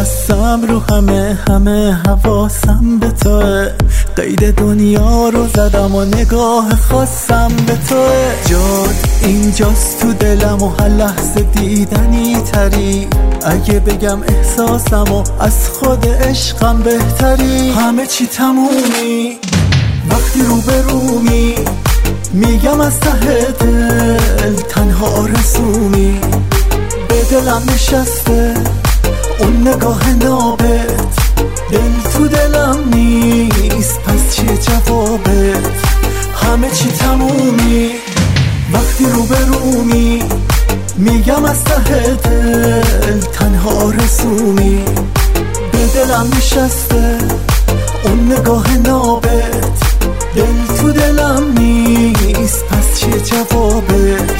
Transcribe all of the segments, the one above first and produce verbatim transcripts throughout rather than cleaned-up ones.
بستم رو همه همه حواسم به توه، قید دنیا رو زدم و نگاه خواستم به توه. جاد اینجاست تو دلم و هر لحظه دیدنی تری، اگه بگم احساسم و از خود عشقم بهتری. همه چی تمومی وقتی رو به رومی، میگم از ته دل تنها آرزومی. به دلم نشسته اون نگاه نابت، دل تو دلم نیست پس چیه جوابت؟ همه چی تمومی وقتی رو به رومی، میگم از ته دل تنها آرزومی. به دلم نشسته اون نگاه نابت، دل تو دلم نیست پس چیه جوابت؟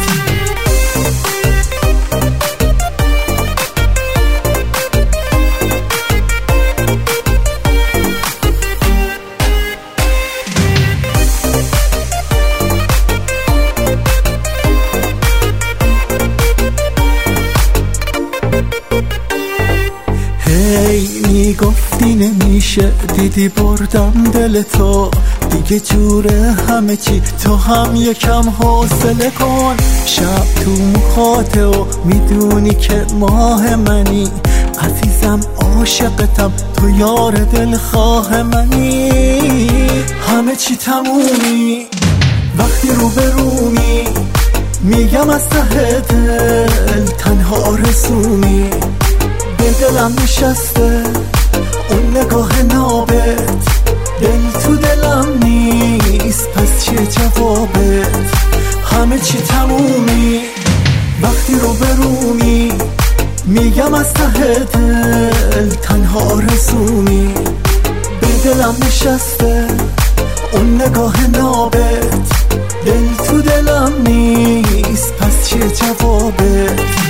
هی میگفتی نمیشه، دیدی بردم دل تو، دیگه جوره همه چی، تو هم یکم حوصله کن. شب تو مخاطه و میدونی که ماه منی، عزیزم عاشقتم تو یار دلخواه منی. همه چی تمومی وقتی رو به رومی، میگم از ته دل تنها آرزومی. به دلم نشسته اون نگاه نابت، دل تو دلم نیست پس چیه جوابت؟ همه چی تمومی وقتی رو به رومی، میگم از ته دل تنها آرزومی. به دلم نشسته اون نگاه نابت، دل تو دلم نیست پس چیه جوابت؟